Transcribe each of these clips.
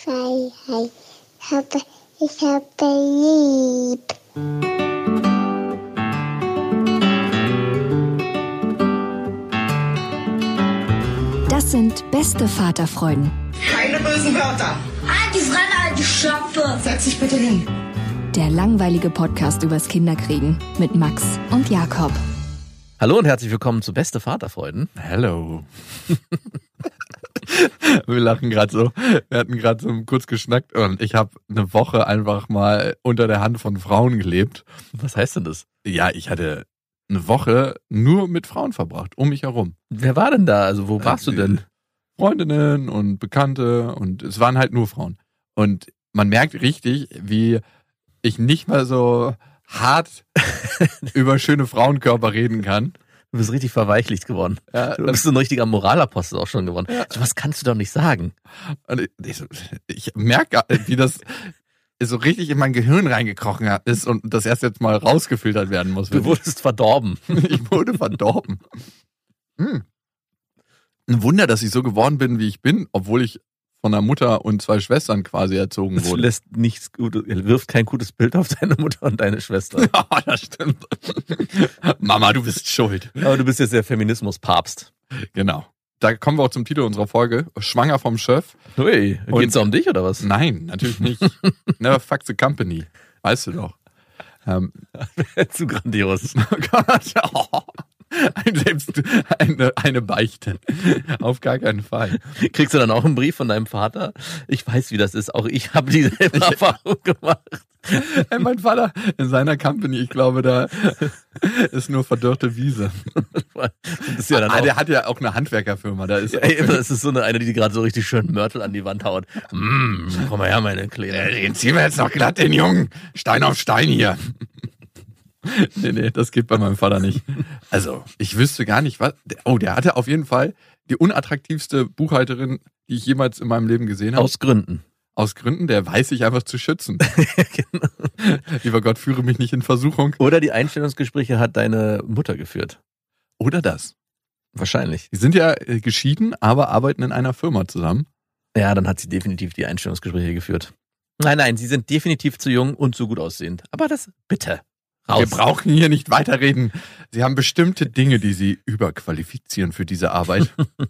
Freiheit. Ich habe lieb. Das sind beste Vaterfreuden. Keine bösen Wörter. Alte Fremde, alte Schöpfe. Setz dich bitte hin. Der langweilige Podcast übers Kinderkriegen mit Max und Jakob. Hallo und herzlich willkommen zu Beste Vaterfreuden. Hello. Wir lachen gerade so. Wir hatten gerade so kurz geschnackt und ich habe eine Woche einfach mal unter der Hand von Frauen gelebt. Was heißt denn das? Ja, ich hatte eine Woche nur mit Frauen verbracht, um mich herum. Wer war denn da? Also wo warst du denn? Freundinnen und Bekannte und es waren halt nur Frauen. Und man merkt richtig, wie ich nicht mal so hart über schöne Frauenkörper reden kann. Du bist richtig verweichlicht geworden. Ja, du bist so ein richtiger Moralapostel auch schon geworden. Ja. Was kannst du doch nicht sagen? Und ich merke, wie das so richtig in mein Gehirn reingekrochen ist und das erst jetzt mal rausgefiltert werden muss. Du wurdest verdorben. Ich wurde verdorben. Ein Wunder, dass ich so geworden bin, wie ich bin, obwohl ich von einer Mutter und 2 Schwestern quasi erzogen wurde. Das lässt nichts Gutes, wirft kein gutes Bild auf deine Mutter und deine Schwester. Ja, das stimmt. Mama, du bist schuld. Aber du bist jetzt der Feminismus-Papst. Genau. Da kommen wir auch zum Titel unserer Folge. Schwanger vom Chef. Hui, geht's da um dich oder was? Nein, natürlich nicht. Never fuck the company. Weißt du doch. Zu grandios. Oh Gott. Oh. Selbst eine Beichte. Auf gar keinen Fall. Kriegst du dann auch einen Brief von deinem Vater? Ich weiß, wie das ist. Auch ich habe dieselbe Erfahrung gemacht. Mein Vater in seiner Company, ich glaube, da ist nur verdörrte Wiese. Das ist ja dann der hat ja auch eine Handwerkerfirma. Da ist das ist so eine, die gerade so richtig schön Mörtel an die Wand haut. Komm mal her, meine Kleine. Den ziehen wir jetzt noch glatt, den Jungen. Stein auf Stein hier. Nee, das geht bei meinem Vater nicht. Also, ich wüsste gar nicht, was. Oh, der hatte auf jeden Fall die unattraktivste Buchhalterin, die ich jemals in meinem Leben gesehen habe. Aus Gründen. Aus Gründen, der weiß sich einfach zu schützen. Genau. Lieber Gott, führe mich nicht in Versuchung. Oder die Einstellungsgespräche hat deine Mutter geführt. Oder das. Wahrscheinlich. Die sind ja geschieden, aber arbeiten in einer Firma zusammen. Ja, dann hat sie definitiv die Einstellungsgespräche geführt. Nein, sie sind definitiv zu jung und zu gut aussehend. Aber das bitte. Raus. Wir brauchen hier nicht weiterreden. Sie haben bestimmte Dinge, die Sie überqualifizieren für diese Arbeit.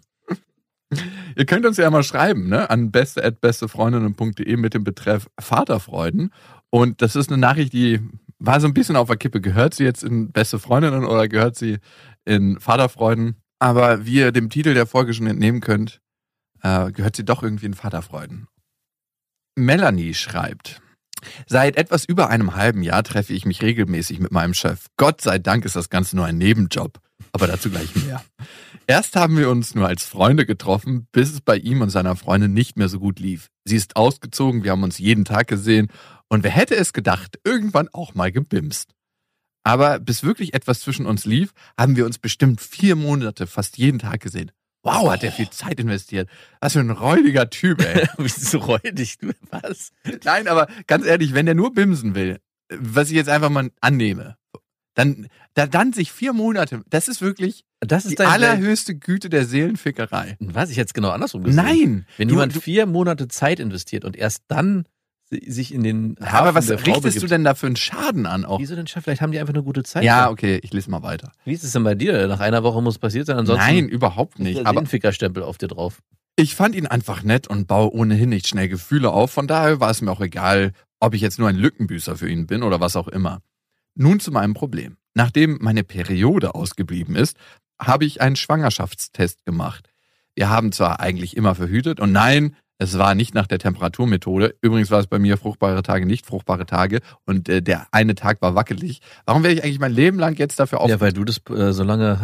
Ihr könnt uns ja mal schreiben, ne, an beste@bestefreundinnen.de mit dem Betreff Vaterfreuden. Und das ist eine Nachricht, die war so ein bisschen auf der Kippe. Gehört sie jetzt in Beste Freundinnen oder gehört sie in Vaterfreuden? Aber wie ihr dem Titel der Folge schon entnehmen könnt, gehört sie doch irgendwie in Vaterfreuden. Melanie schreibt: Seit etwas über einem halben Jahr treffe ich mich regelmäßig mit meinem Chef. Gott sei Dank ist das Ganze nur ein Nebenjob, aber dazu gleich mehr. Erst haben wir uns nur als Freunde getroffen, bis es bei ihm und seiner Freundin nicht mehr so gut lief. Sie ist ausgezogen, wir haben uns jeden Tag gesehen und wer hätte es gedacht, irgendwann auch mal gebimst. Aber bis wirklich etwas zwischen uns lief, haben wir uns bestimmt 4 Monate fast jeden Tag gesehen. Wow, hat der viel Zeit investiert. Was für ein räudiger Typ, ey. Bist du räudig? Was? Nein, aber ganz ehrlich, wenn der nur bimsen will, was ich jetzt einfach mal annehme, dann sich 4 Monate, das ist wirklich die allerhöchste Güte der Seelenfickerei. Was? Ich hätte es genau andersrum gesehen. Nein! Wenn jemand 4 Monate Zeit investiert und erst dann sich in den Hafen aber was der Frau richtest du denn da für einen Schaden an auch? Wieso denn, Chef? Vielleicht haben die einfach eine gute Zeit. Ja, okay, ich lese mal weiter. Wie ist es denn bei dir? Nach einer Woche muss passiert sein, ansonsten... Nein, überhaupt nicht. Aber ein Fickerstempel auf dir drauf. Ich fand ihn einfach nett und baue ohnehin nicht schnell Gefühle auf. Von daher war es mir auch egal, ob ich jetzt nur ein Lückenbüßer für ihn bin oder was auch immer. Nun zu meinem Problem. Nachdem meine Periode ausgeblieben ist, habe ich einen Schwangerschaftstest gemacht. Wir haben zwar eigentlich immer verhütet und nein, es war nicht nach der Temperaturmethode. Übrigens war es bei mir fruchtbare Tage, nicht fruchtbare Tage. Und der eine Tag war wackelig. Warum werde ich eigentlich mein Leben lang jetzt dafür auf... Ja, weil du das so lange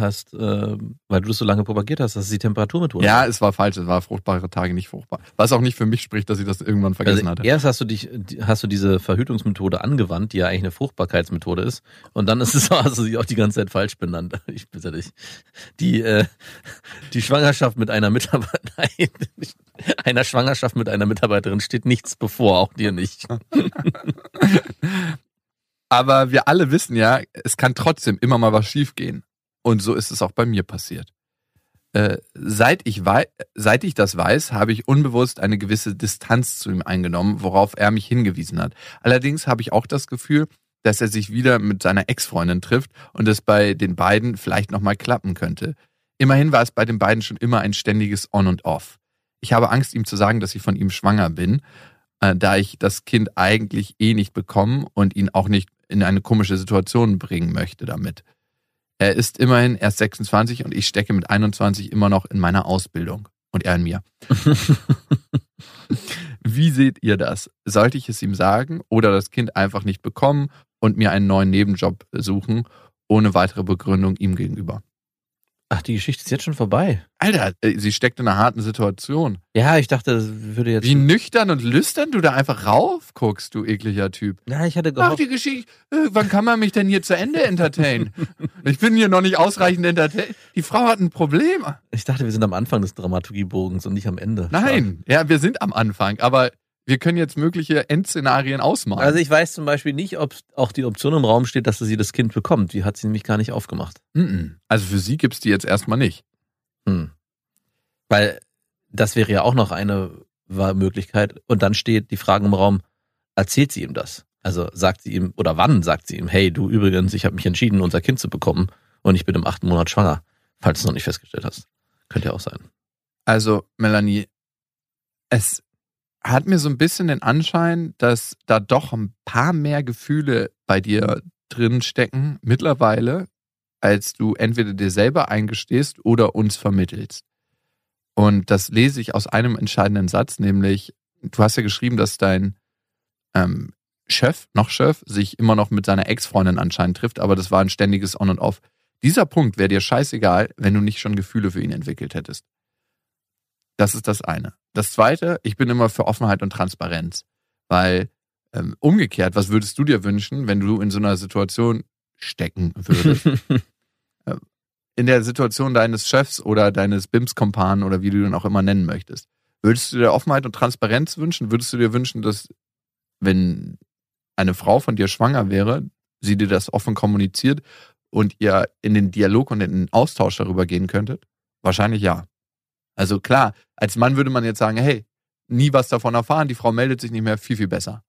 propagiert hast, dass es die Temperaturmethode Ja, es war falsch. Es war fruchtbare Tage, nicht fruchtbar. Was auch nicht für mich spricht, dass ich das irgendwann vergessen hatte. Erst hast du diese Verhütungsmethode angewandt, die ja eigentlich eine Fruchtbarkeitsmethode ist. Und dann hast du sie auch die ganze Zeit falsch benannt. Ich bitte dich. Die Schwangerschaft mit einer Schwangerschaft mit einer Mitarbeiterin steht nichts bevor, auch dir nicht. Aber wir alle wissen ja, es kann trotzdem immer mal was schiefgehen. Und so ist es auch bei mir passiert. seit ich das weiß, habe ich unbewusst eine gewisse Distanz zu ihm eingenommen, worauf er mich hingewiesen hat. Allerdings habe ich auch das Gefühl, dass er sich wieder mit seiner Ex-Freundin trifft und es bei den beiden vielleicht nochmal klappen könnte. Immerhin war es bei den beiden schon immer ein ständiges On und Off. Ich habe Angst, ihm zu sagen, dass ich von ihm schwanger bin, da ich das Kind eigentlich nicht bekommen und ihn auch nicht in eine komische Situation bringen möchte damit. Er ist immerhin erst 26 und ich stecke mit 21 immer noch in meiner Ausbildung. Und er in mir. Wie seht ihr das? Sollte ich es ihm sagen oder das Kind einfach nicht bekommen und mir einen neuen Nebenjob suchen, ohne weitere Begründung ihm gegenüber? Ach, die Geschichte ist jetzt schon vorbei. Alter, sie steckt in einer harten Situation. Ja, ich dachte, das würde jetzt... Wie nüchtern und lüstern du da einfach raufguckst, du ekliger Typ. Ja, ich hatte Ach, gehofft... die Geschichte, wann kann man mich denn hier zu Ende entertainen? Ich bin hier noch nicht ausreichend entertained. Die Frau hat ein Problem. Ich dachte, wir sind am Anfang des Dramaturgiebogens und nicht am Ende. Nein, ja, wir sind am Anfang, aber wir können jetzt mögliche Endszenarien ausmalen. Also ich weiß zum Beispiel nicht, ob auch die Option im Raum steht, dass sie das Kind bekommt. Die hat sie nämlich gar nicht aufgemacht. Also für sie gibt's die jetzt erstmal nicht. Weil das wäre ja auch noch eine Möglichkeit. Und dann steht die Frage im Raum, erzählt sie ihm das? Also sagt sie ihm, oder wann sagt sie ihm, hey, du übrigens, ich habe mich entschieden, unser Kind zu bekommen und ich bin im 8. Monat schwanger, falls du es noch nicht festgestellt hast. Könnte ja auch sein. Also, Melanie, es hat mir so ein bisschen den Anschein, dass da doch ein paar mehr Gefühle bei dir drin stecken mittlerweile, als du entweder dir selber eingestehst oder uns vermittelst. Und das lese ich aus einem entscheidenden Satz, nämlich, du hast ja geschrieben, dass dein Chef sich immer noch mit seiner Ex-Freundin anscheinend trifft, aber das war ein ständiges On und Off. Dieser Punkt wäre dir scheißegal, wenn du nicht schon Gefühle für ihn entwickelt hättest. Das ist das eine. Das zweite, ich bin immer für Offenheit und Transparenz, weil umgekehrt, was würdest du dir wünschen, wenn du in so einer Situation stecken würdest? In der Situation deines Chefs oder deines BIMS-Kompanen oder wie du ihn auch immer nennen möchtest. Würdest du dir Offenheit und Transparenz wünschen? Würdest du dir wünschen, dass, wenn eine Frau von dir schwanger wäre, sie dir das offen kommuniziert und ihr in den Dialog und in den Austausch darüber gehen könntet? Wahrscheinlich ja. Also klar, als Mann würde man jetzt sagen, hey, nie was davon erfahren, die Frau meldet sich nicht mehr, viel, viel besser.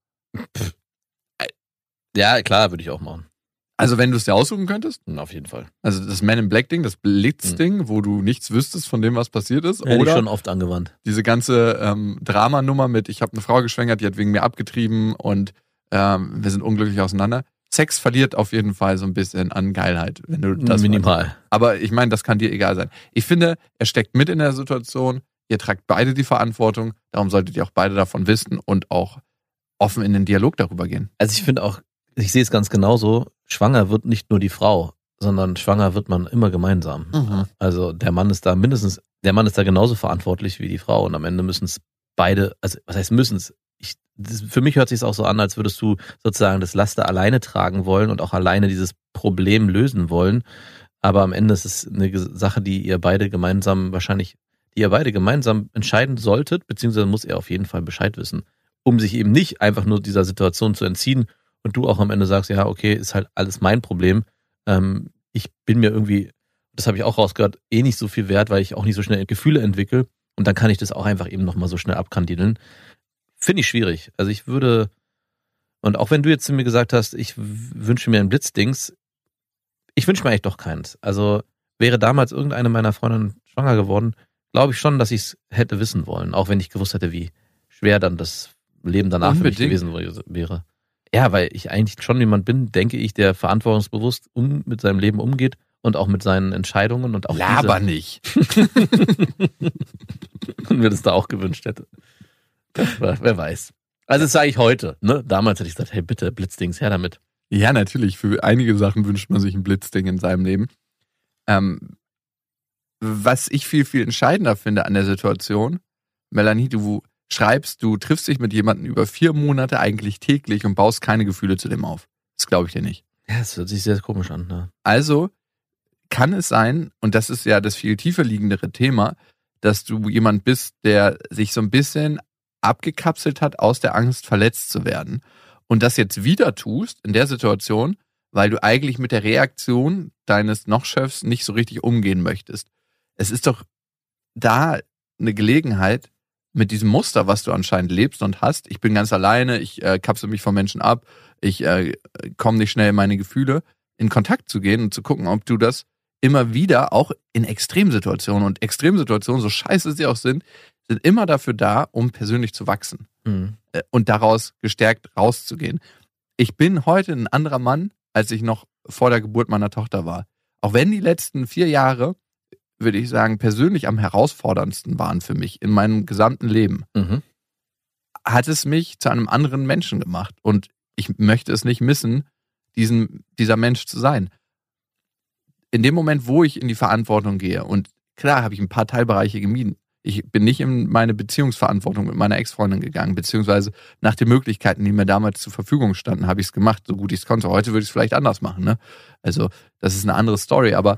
Ja, klar, würde ich auch machen. Also wenn du es dir aussuchen könntest? Auf jeden Fall. Also das Man in Black Ding, das Blitzding, wo du nichts wüsstest von dem, was passiert ist? Hätte oder ich schon oft angewandt. Diese ganze Dramanummer mit, ich habe eine Frau geschwängert, die hat wegen mir abgetrieben und wir sind unglücklich auseinander. Sex verliert auf jeden Fall so ein bisschen an Geilheit, wenn du das minimal. Meinst. Aber ich meine, das kann dir egal sein. Ich finde, er steckt mit in der Situation, ihr tragt beide die Verantwortung, darum solltet ihr auch beide davon wissen und auch offen in den Dialog darüber gehen. Also ich finde auch, ich sehe es ganz genauso, schwanger wird nicht nur die Frau, sondern schwanger wird man immer gemeinsam. Also der Mann ist da genauso verantwortlich wie die Frau und am Ende müssen es beide, also was heißt müssen es? Für mich hört sich es auch so an, als würdest du sozusagen das Laster alleine tragen wollen und auch alleine dieses Problem lösen wollen. Aber am Ende ist es eine Sache, die ihr beide gemeinsam entscheiden solltet, beziehungsweise muss er auf jeden Fall Bescheid wissen, um sich eben nicht einfach nur dieser Situation zu entziehen und du auch am Ende sagst, ja, okay, ist halt alles mein Problem. Ich bin mir irgendwie, das habe ich auch rausgehört, nicht so viel wert, weil ich auch nicht so schnell Gefühle entwickle und dann kann ich das auch einfach eben nochmal so schnell abkandideln. Finde ich schwierig. Also ich würde, und auch wenn du jetzt zu mir gesagt hast, ich wünsche mir ein Blitzdings, ich wünsche mir eigentlich doch keins. Also wäre damals irgendeine meiner Freundinnen schwanger geworden, glaube ich schon, dass ich es hätte wissen wollen, auch wenn ich gewusst hätte, wie schwer dann das Leben danach für mich gewesen wäre. Ja, weil ich eigentlich schon jemand bin, denke ich, der verantwortungsbewusst mit seinem Leben umgeht und auch mit seinen Entscheidungen und auch Laber nicht. Und mir das da auch gewünscht hätte. Wer weiß. Also das sage ich heute. Ne? Damals hätte ich gesagt, hey bitte, Blitzdings, her damit. Ja, natürlich. Für einige Sachen wünscht man sich ein Blitzding in seinem Leben. Was ich viel, viel entscheidender finde an der Situation, Melanie, du schreibst, du triffst dich mit jemandem über 4 Monate eigentlich täglich und baust keine Gefühle zu dem auf. Das glaube ich dir nicht. Ja, das hört sich sehr komisch an. Ne? Also kann es sein, und das ist ja das viel tiefer liegendere Thema, dass du jemand bist, der sich so ein bisschen abgekapselt hat aus der Angst, verletzt zu werden. Und das jetzt wieder tust in der Situation, weil du eigentlich mit der Reaktion deines Noch-Chefs nicht so richtig umgehen möchtest. Es ist doch da eine Gelegenheit mit diesem Muster, was du anscheinend lebst und hast. Ich bin ganz alleine, ich kapsel mich von Menschen ab, ich komme nicht schnell in meine Gefühle, in Kontakt zu gehen und zu gucken, ob du das immer wieder, auch in Extremsituationen, und Extremsituationen, so scheiße sie auch sind immer dafür da, um persönlich zu wachsen und daraus gestärkt rauszugehen. Ich bin heute ein anderer Mann, als ich noch vor der Geburt meiner Tochter war. Auch wenn die letzten 4 Jahre, würde ich sagen, persönlich am herausforderndsten waren für mich in meinem gesamten Leben, hat es mich zu einem anderen Menschen gemacht. Und ich möchte es nicht missen, dieser Mensch zu sein. In dem Moment, wo ich in die Verantwortung gehe, und klar habe ich ein paar Teilbereiche gemieden. Ich bin nicht in meine Beziehungsverantwortung mit meiner Ex-Freundin gegangen, beziehungsweise nach den Möglichkeiten, die mir damals zur Verfügung standen, habe ich es gemacht, so gut ich es konnte. Heute würde ich es vielleicht anders machen, ne? Also, das ist eine andere Story, aber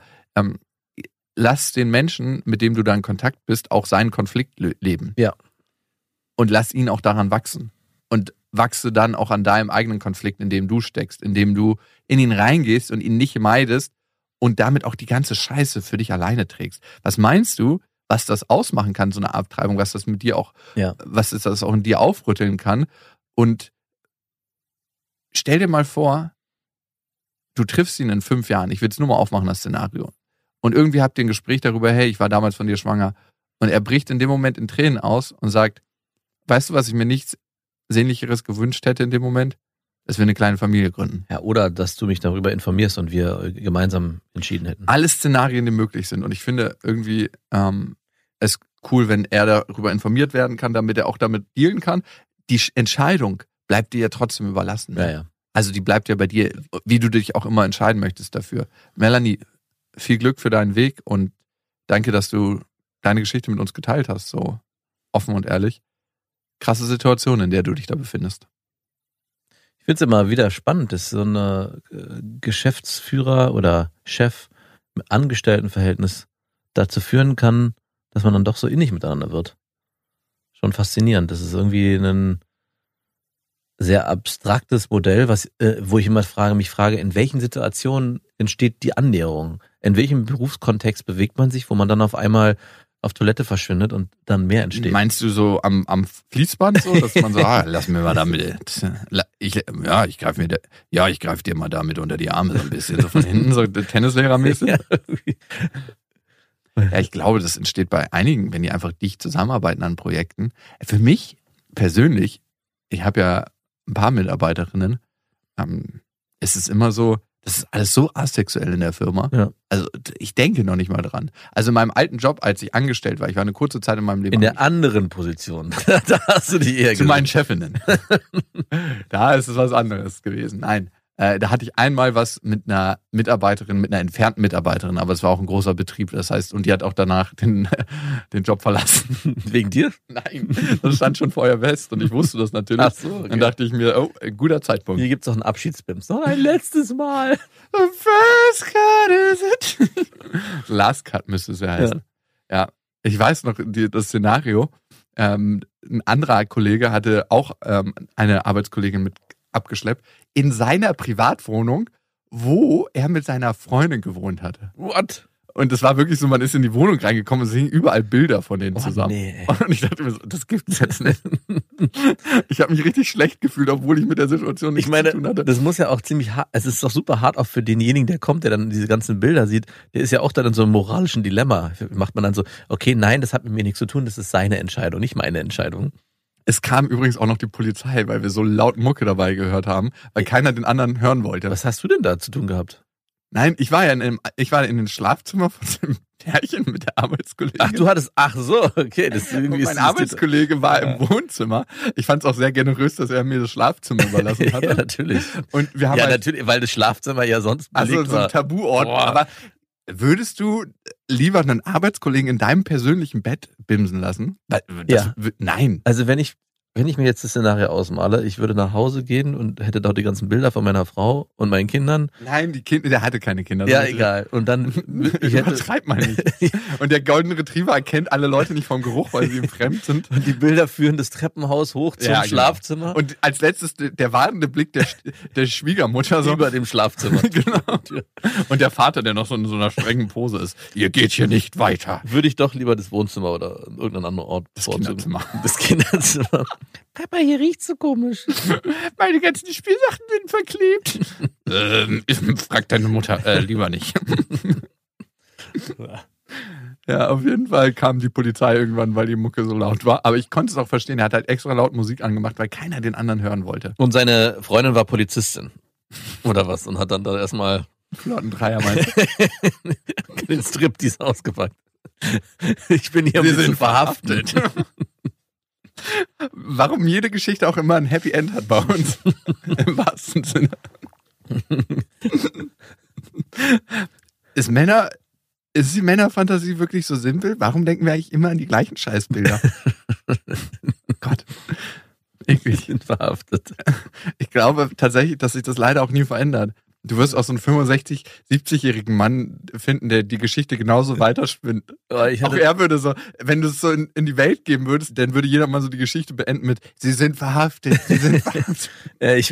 lass den Menschen, mit dem du da in Kontakt bist, auch seinen Konflikt leben. Ja. Und lass ihn auch daran wachsen. Und wachse dann auch an deinem eigenen Konflikt, in dem du steckst, in dem du in ihn reingehst und ihn nicht meidest und damit auch die ganze Scheiße für dich alleine trägst. Was meinst du, was das ausmachen kann, so eine Abtreibung, was das mit dir auch, was das auch in dir aufrütteln kann? Und stell dir mal vor, du triffst ihn in 5 Jahren, ich will es nur mal aufmachen, das Szenario, und irgendwie habt ihr ein Gespräch darüber, hey, ich war damals von dir schwanger, und er bricht in dem Moment in Tränen aus und sagt, weißt du, was ich mir nichts Sehnlicheres gewünscht hätte in dem Moment? Dass wir eine kleine Familie gründen. Ja, oder dass du mich darüber informierst und wir gemeinsam entschieden hätten. Alle Szenarien, die möglich sind. Und ich finde irgendwie es cool, wenn er darüber informiert werden kann, damit er auch damit dealen kann. Die Entscheidung bleibt dir ja trotzdem überlassen. Ne? Ja. Also die bleibt ja bei dir, wie du dich auch immer entscheiden möchtest dafür. Melanie, viel Glück für deinen Weg und danke, dass du deine Geschichte mit uns geteilt hast, so offen und ehrlich. Krasse Situation, in der du dich da befindest. Ich finde es immer wieder spannend, dass so ein Geschäftsführer oder Chef mit Angestelltenverhältnis dazu führen kann, dass man dann doch so innig miteinander wird. Schon faszinierend. Das ist irgendwie ein sehr abstraktes Modell, wo ich immer mich frage, in welchen Situationen entsteht die Annäherung? In welchem Berufskontext bewegt man sich, wo man dann auf einmal auf Toilette verschwindet und dann mehr entsteht? Meinst du so am Fließband so, dass man so, lass mir mal damit, ich greife dir mal damit unter die Arme so ein bisschen, so von hinten, so Tennislehrermäßig? Ja, ich glaube, das entsteht bei einigen, wenn die einfach dicht zusammenarbeiten an Projekten. Für mich persönlich, ich habe ja ein paar Mitarbeiterinnen, es ist immer so, das ist alles so asexuell in der Firma. Ja. Also ich denke noch nicht mal dran. Also in meinem alten Job, als ich angestellt war, ich war eine kurze Zeit in meinem Leben. In der anderen Position, da hast du die eher zu meinen Chefinnen. Da ist es was anderes gewesen. Nein, da hatte ich einmal was mit einer Mitarbeiterin, mit einer entfernten Mitarbeiterin, aber es war auch ein großer Betrieb. Das heißt, und die hat auch danach den Job verlassen. Wegen dir? Nein, das stand schon vorher fest und ich wusste das natürlich. Ach so, okay. Dann dachte ich mir, oh, ein guter Zeitpunkt. Hier gibt's doch einen Abschiedsbims. Noch ein letztes Mal. The first cut is it? Last cut müsste es ja heißen. Ja, ich weiß noch das Szenario. Ein anderer Kollege hatte auch eine Arbeitskollegin mit abgeschleppt in seiner Privatwohnung, wo er mit seiner Freundin gewohnt hatte. What? Und es war wirklich so, man ist in die Wohnung reingekommen und es hingen überall Bilder von denen zusammen. Nee. Und ich dachte mir so, das gibt's jetzt nicht. Ich habe mich richtig schlecht gefühlt, obwohl ich mit der Situation nichts zu tun hatte. Das muss ja auch ziemlich hart, es ist doch super hart auch für denjenigen, der kommt, der dann diese ganzen Bilder sieht, der ist ja auch dann in so einem moralischen Dilemma. Macht man dann so, okay, nein, das hat mit mir nichts zu tun, das ist seine Entscheidung, nicht meine Entscheidung. Es kam übrigens auch noch die Polizei, weil wir so laut Mucke dabei gehört haben, weil keiner den anderen hören wollte. Was hast du denn da zu tun gehabt? Nein, ich war in dem Schlafzimmer von dem Pärchen mit der Arbeitskollegin. Ach so, okay. Das irgendwie mein Arbeitskollege war im Wohnzimmer. Ich fand es auch sehr generös, dass er mir das Schlafzimmer überlassen hatte. Ja, natürlich. Und wir haben natürlich, weil das Schlafzimmer ja sonst belegt war. So ein Tabuort. Boah. Aber würdest du lieber einen Arbeitskollegen in deinem persönlichen Bett bimsen lassen? Ja. Nein. Also wenn ich wenn ich mir jetzt das Szenario ausmale, ich würde nach Hause gehen und hätte dort die ganzen Bilder von meiner Frau und meinen Kindern. Nein, der hatte keine Kinder. Ja, egal. Und dann übertreibt man nicht. Und der Golden Retriever erkennt alle Leute nicht vom Geruch, weil sie ihm fremd sind. Und die Bilder führen das Treppenhaus hoch zum Schlafzimmer. Genau. Und als letztes der wartende Blick der Schwiegermutter so über dem Schlafzimmer. Genau. Und der Vater, der noch so in so einer strengen Pose ist. Ihr geht hier nicht weiter. Würde ich doch lieber das Wohnzimmer oder irgendeinen anderen Ort bevorzugen. Das Kinderzimmer. Papa, hier riecht's so komisch. Meine ganzen Spielsachen sind verklebt. Frag deine Mutter. Lieber nicht. Ja, auf jeden Fall kam die Polizei irgendwann, weil die Mucke so laut war. Aber ich konnte es auch verstehen. Er hat halt extra laut Musik angemacht, weil keiner den anderen hören wollte. Und seine Freundin war Polizistin. Oder was? Und hat dann da erstmal flotten Dreier meinst den Striptease ausgepackt. Ich bin hier. Sie sind verhaftet. Warum jede Geschichte auch immer ein Happy End hat bei uns. Im wahrsten Sinne. Ist die Männerfantasie wirklich so simpel? Warum denken wir eigentlich immer an die gleichen Scheißbilder? Gott. Wir sind verhaftet. Ich glaube tatsächlich, dass sich das leider auch nie verändert. Du wirst auch so einen 65-, 70-jährigen Mann finden, der die Geschichte genauso weiterspinnt. Auch er würde so, wenn du es so in die Welt geben würdest, dann würde jeder mal so die Geschichte beenden mit, Sie sind verhaftet, Sie sind verhaftet. Ich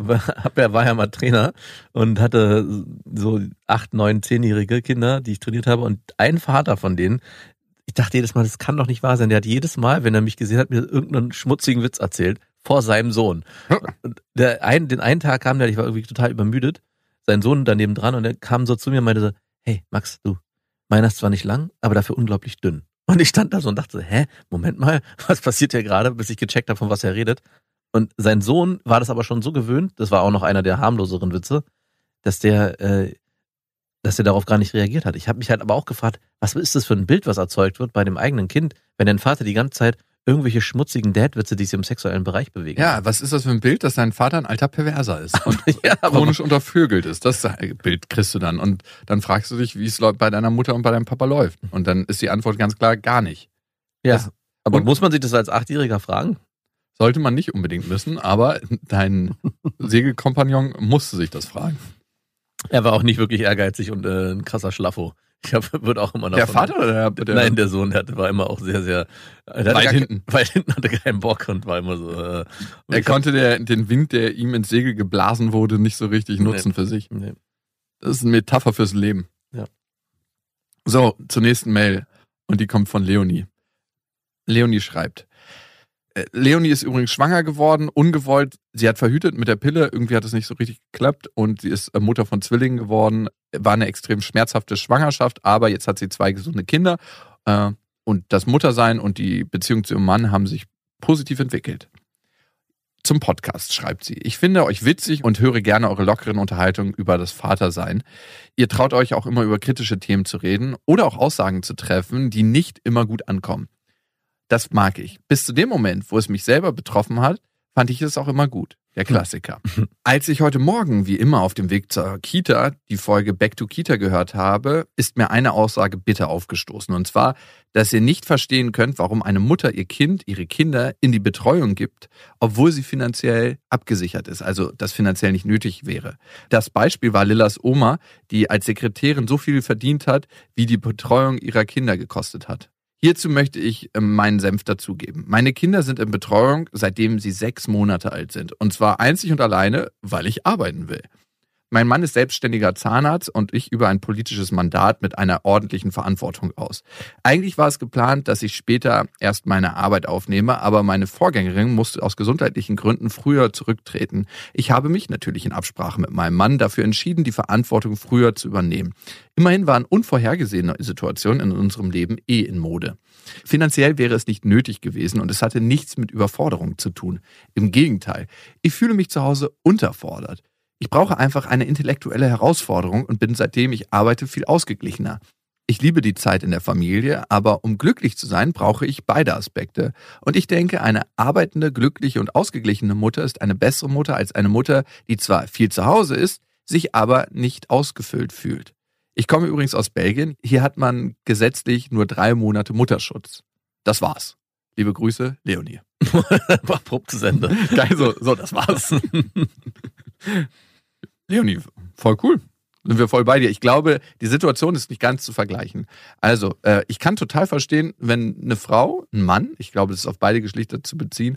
war ja mal Trainer und hatte so 8, 9, 10-jährige Kinder, die ich trainiert habe, und ein Vater von denen, ich dachte jedes Mal, das kann doch nicht wahr sein, der hat jedes Mal, wenn er mich gesehen hat, mir irgendeinen schmutzigen Witz erzählt vor seinem Sohn. Und den einen Tag kam der, ich war irgendwie total übermüdet, sein Sohn daneben dran, und er kam so zu mir und meinte so, hey Max, du, meiner ist zwar nicht lang, aber dafür unglaublich dünn. Und ich stand da so und dachte so, Moment mal, was passiert hier gerade, bis ich gecheckt habe, von was er redet. Und sein Sohn war das aber schon so gewöhnt, das war auch noch einer der harmloseren Witze, dass der darauf gar nicht reagiert hat. Ich habe mich halt aber auch gefragt, was ist das für ein Bild, was erzeugt wird bei dem eigenen Kind, wenn dein Vater die ganze Zeit irgendwelche schmutzigen Dad-Witze, die sich im sexuellen Bereich bewegen. Ja, was ist das für ein Bild, dass dein Vater ein alter Perverser ist und chronisch untervögelt ist? Das Bild kriegst du dann. Und dann fragst du dich, wie es bei deiner Mutter und bei deinem Papa läuft. Und dann ist die Antwort ganz klar, gar nicht. Ja, aber muss man sich das als 8-Jähriger fragen? Sollte man nicht unbedingt müssen, aber dein Segelkompagnon musste sich das fragen. Er war auch nicht wirklich ehrgeizig und ein krasser Schlaffo. Ich würde auch immer der Vater oder der Nein, der Sohn, der war immer auch sehr, sehr weit hinten. Weit hinten, hatte keinen Bock und war immer so. Er konnte den Wind, der ihm ins Segel geblasen wurde, nicht so richtig nutzen für sich. Nee. Das ist eine Metapher fürs Leben. Ja. So, zur nächsten Mail. Und die kommt von Leonie. Leonie schreibt: Leonie ist übrigens schwanger geworden, ungewollt. Sie hat verhütet mit der Pille, irgendwie hat es nicht so richtig geklappt und sie ist Mutter von Zwillingen geworden. War eine extrem schmerzhafte Schwangerschaft, aber jetzt hat sie 2 gesunde Kinder und das Muttersein und die Beziehung zu ihrem Mann haben sich positiv entwickelt. Zum Podcast schreibt sie: Ich finde euch witzig und höre gerne eure lockeren Unterhaltungen über das Vatersein. Ihr traut euch auch immer über kritische Themen zu reden oder auch Aussagen zu treffen, die nicht immer gut ankommen. Das mag ich. Bis zu dem Moment, wo es mich selber betroffen hat, fand ich es auch immer gut. Der Klassiker. Als ich heute Morgen, wie immer auf dem Weg zur Kita, die Folge Back to Kita gehört habe, ist mir eine Aussage bitter aufgestoßen. Und zwar, dass ihr nicht verstehen könnt, warum eine Mutter ihr Kind, ihre Kinder in die Betreuung gibt, obwohl sie finanziell abgesichert ist, also das finanziell nicht nötig wäre. Das Beispiel war Lillas Oma, die als Sekretärin so viel verdient hat, wie die Betreuung ihrer Kinder gekostet hat. Hierzu möchte ich meinen Senf dazugeben. Meine Kinder sind in Betreuung, seitdem sie 6 Monate alt sind. Und zwar einzig und alleine, weil ich arbeiten will. Mein Mann ist selbstständiger Zahnarzt und ich übe ein politisches Mandat mit einer ordentlichen Verantwortung aus. Eigentlich war es geplant, dass ich später erst meine Arbeit aufnehme, aber meine Vorgängerin musste aus gesundheitlichen Gründen früher zurücktreten. Ich habe mich natürlich in Absprache mit meinem Mann dafür entschieden, die Verantwortung früher zu übernehmen. Immerhin waren unvorhergesehene Situationen in unserem Leben in Mode. Finanziell wäre es nicht nötig gewesen und es hatte nichts mit Überforderung zu tun. Im Gegenteil, ich fühle mich zu Hause unterfordert. Ich brauche einfach eine intellektuelle Herausforderung und bin, seitdem ich arbeite, viel ausgeglichener. Ich liebe die Zeit in der Familie, aber um glücklich zu sein, brauche ich beide Aspekte. Und ich denke, eine arbeitende, glückliche und ausgeglichene Mutter ist eine bessere Mutter als eine Mutter, die zwar viel zu Hause ist, sich aber nicht ausgefüllt fühlt. Ich komme übrigens aus Belgien. Hier hat man gesetzlich nur 3 Monate Mutterschutz. Das war's. Liebe Grüße, Leonie. Abruptes Ende. Geil, so, das war's. Leonie, voll cool. Sind wir voll bei dir. Ich glaube, die Situation ist nicht ganz zu vergleichen. Also, ich kann total verstehen, wenn eine Frau, ein Mann, ich glaube, das ist auf beide Geschlechter zu beziehen,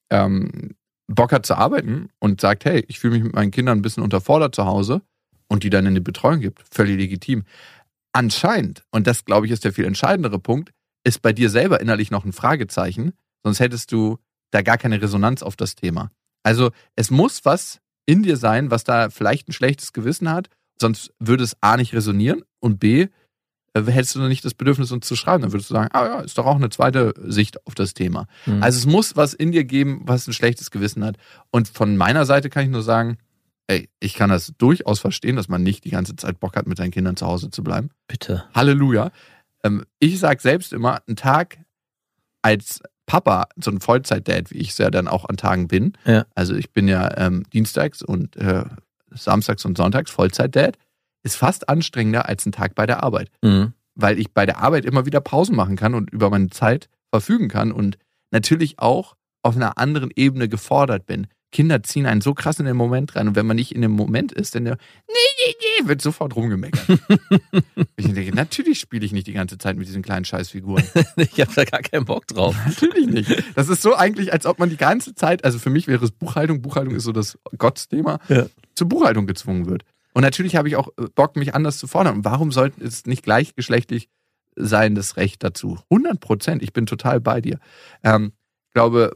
Bock hat zu arbeiten und sagt, hey, ich fühle mich mit meinen Kindern ein bisschen unterfordert zu Hause und die dann in die Betreuung gibt. Völlig legitim. Anscheinend, und das, glaube ich, ist der viel entscheidendere Punkt, ist bei dir selber innerlich noch ein Fragezeichen, sonst hättest du da gar keine Resonanz auf das Thema. Also, es muss was in dir sein, was da vielleicht ein schlechtes Gewissen hat, sonst würde es A nicht resonieren und B, hättest du noch nicht das Bedürfnis, uns zu schreiben. Dann würdest du sagen, ja, ist doch auch eine zweite Sicht auf das Thema. Mhm. Also es muss was in dir geben, was ein schlechtes Gewissen hat. Und von meiner Seite kann ich nur sagen, ey, ich kann das durchaus verstehen, dass man nicht die ganze Zeit Bock hat, mit seinen Kindern zu Hause zu bleiben. Bitte. Halleluja. Ich sage selbst immer, ein Tag als Papa, so ein Vollzeit-Dad, wie ich es ja dann auch an Tagen bin. Ja. Also ich bin ja dienstags und samstags und sonntags Vollzeit-Dad, ist fast anstrengender als ein Tag bei der Arbeit. Mhm. Weil ich bei der Arbeit immer wieder Pausen machen kann und über meine Zeit verfügen kann und natürlich auch auf einer anderen Ebene gefordert bin. Kinder ziehen einen so krass in den Moment rein und wenn man nicht in dem Moment ist, dann wird sofort rumgemeckert. Ich denke, natürlich spiele ich nicht die ganze Zeit mit diesen kleinen Scheißfiguren. Ich habe da gar keinen Bock drauf. Natürlich nicht. Das ist so eigentlich, als ob man die ganze Zeit, also für mich wäre es Buchhaltung ist so das Gottsthema, zur Buchhaltung gezwungen wird. Und natürlich habe ich auch Bock, mich anders zu fordern. Und warum sollte es nicht gleichgeschlechtlich sein, das Recht dazu? 100%, ich bin total bei dir. Ich glaube,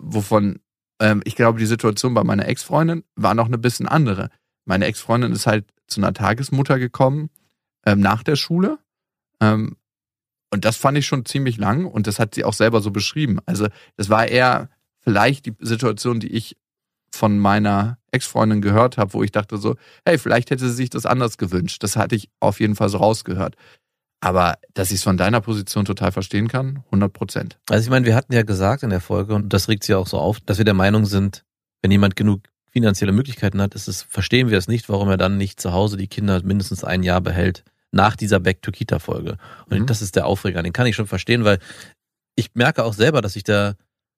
die Situation bei meiner Ex-Freundin war noch eine bisschen andere. Meine Ex-Freundin ist halt zu einer Tagesmutter gekommen, nach der Schule. Und das fand ich schon ziemlich lang und das hat sie auch selber so beschrieben. Also das war eher vielleicht die Situation, die ich von meiner Ex-Freundin gehört habe, wo ich dachte so, hey, vielleicht hätte sie sich das anders gewünscht. Das hatte ich auf jeden Fall so rausgehört. Aber dass ich es von deiner Position total verstehen kann, 100%. Also ich meine, wir hatten ja gesagt in der Folge, und das regt sie auch so auf, dass wir der Meinung sind, wenn jemand genug finanzielle Möglichkeiten hat, verstehen wir es nicht, warum er dann nicht zu Hause die Kinder mindestens ein Jahr behält nach dieser Back-to-Kita-Folge. Und das ist der Aufreger, den kann ich schon verstehen, weil ich merke auch selber, dass ich da